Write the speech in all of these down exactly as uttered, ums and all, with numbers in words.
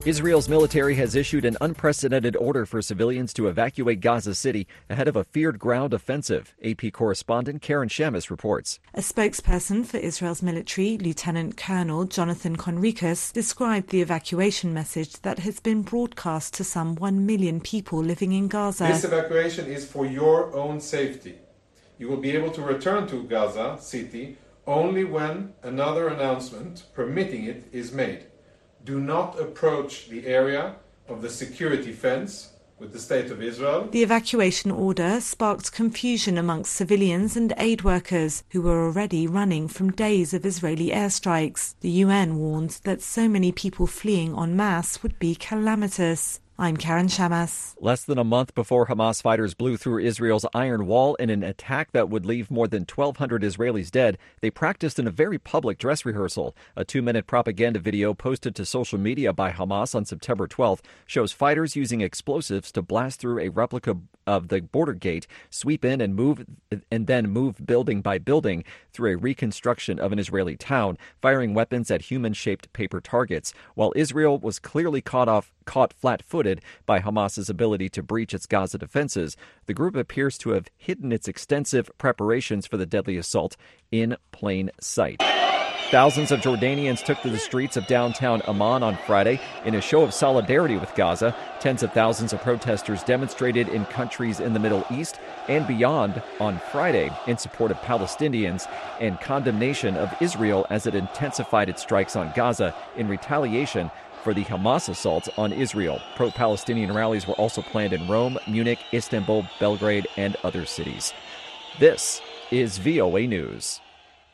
Israel's military has issued an unprecedented order for civilians to evacuate Gaza City ahead of a feared ground offensive. A P correspondent Karen Shamis reports. A spokesperson for Israel's military, Lieutenant Colonel Jonathan Conricus, described the evacuation message that has been broadcast to some one million people living in Gaza. This evacuation is for your own safety. You will be able to return to Gaza City only when another announcement permitting it is made. Do not approach the area of the security fence with the State of Israel. The evacuation order sparked confusion amongst civilians and aid workers who were already running from days of Israeli airstrikes. The U N warned that so many people fleeing en masse would be calamitous. I'm Karen Shamas. Less than a month before Hamas fighters blew through Israel's iron wall in an attack that would leave more than twelve hundred Israelis dead, they practiced in a very public dress rehearsal. A two-minute propaganda video posted to social media by Hamas on September twelfth shows fighters using explosives to blast through a replica of the border gate, sweep in and move, and then move building by building through a reconstruction of an Israeli town, firing weapons at human-shaped paper targets. While Israel was clearly caught off, caught flat-footed by Hamas's ability to breach its Gaza defenses, the group appears to have hidden its extensive preparations for the deadly assault in plain sight. Thousands of Jordanians took to the streets of downtown Amman on Friday in a show of solidarity with Gaza. Tens of thousands of protesters demonstrated in countries in the Middle East and beyond on Friday in support of Palestinians and condemnation of Israel as it intensified its strikes on Gaza in retaliation for the Hamas assaults on Israel. Pro-Palestinian rallies were also planned in Rome, Munich, Istanbul, Belgrade, and other cities. This is V O A News.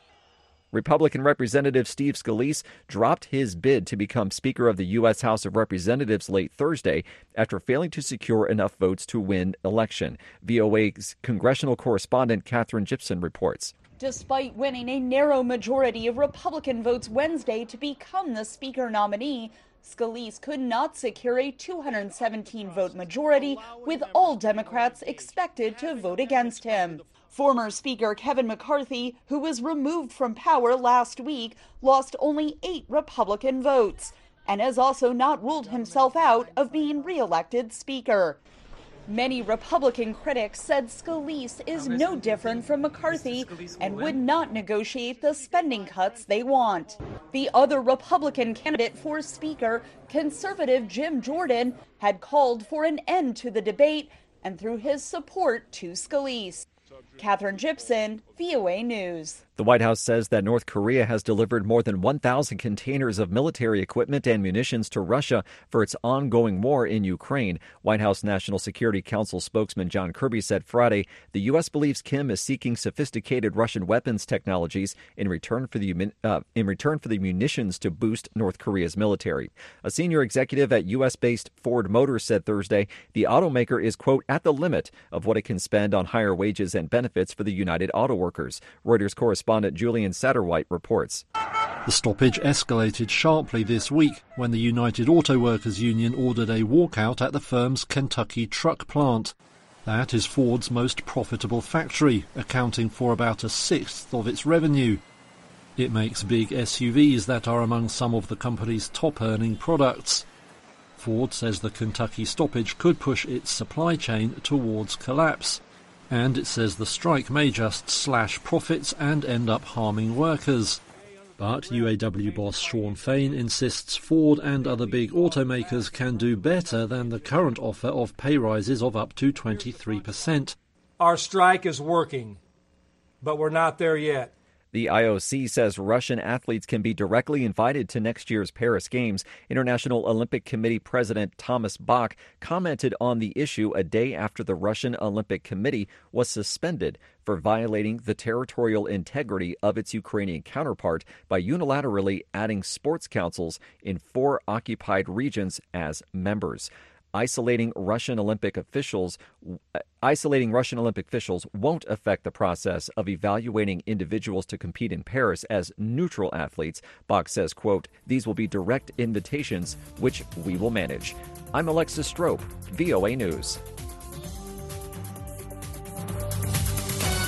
Republican Representative Steve Scalise dropped his bid to become Speaker of the U S House of Representatives late Thursday after failing to secure enough votes to win election. V O A's congressional correspondent Katherine Gibson reports. Despite winning a narrow majority of Republican votes Wednesday to become the Speaker nominee, Scalise could not secure a two hundred seventeen vote majority, with all Democrats expected to vote against him. Former Speaker Kevin McCarthy, who was removed from power last week, lost only eight Republican votes and has also not ruled himself out of being re-elected Speaker. Many Republican critics said Scalise is no different from McCarthy and would not negotiate the spending cuts they want. The other Republican candidate for Speaker, conservative Jim Jordan, had called for an end to the debate and threw his support to Scalise. Katherine Gibson, V O A News. The White House says that North Korea has delivered more than one thousand containers of military equipment and munitions to Russia for its ongoing war in Ukraine. White House National Security Council spokesman John Kirby said Friday the U S believes Kim is seeking sophisticated Russian weapons technologies in return for the uh, in return for the munitions to boost North Korea's military. A senior executive at U S-based Ford Motors said Thursday the automaker is, quote, at the limit of what it can spend on higher wages and benefits for the United Auto Workers. Reuters correspondent Julian Satterwhite reports. The stoppage escalated sharply this week when the United Auto Workers Union ordered a walkout at the firm's Kentucky truck plant. That is Ford's most profitable factory, accounting for about a sixth of its revenue. It makes big S U Vs that are among some of the company's top-earning products. Ford says the Kentucky stoppage could push its supply chain towards collapse. And it says the strike may just slash profits and end up harming workers. But U A W boss Sean Fain insists Ford and other big automakers can do better than the current offer of pay rises of up to twenty-three percent. Our strike is working, but we're not there yet. The I O C says Russian athletes can be directly invited to next year's Paris Games. International Olympic Committee President Thomas Bach commented on the issue a day after the Russian Olympic Committee was suspended for violating the territorial integrity of its Ukrainian counterpart by unilaterally adding sports councils in four occupied regions as members. Isolating Russian Olympic officials, isolating Russian Olympic officials won't affect the process of evaluating individuals to compete in Paris as neutral athletes. Bach says, quote, these will be direct invitations, which we will manage. I'm Alexis Strope, V O A News.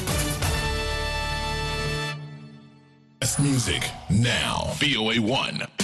Best music now. V O A one.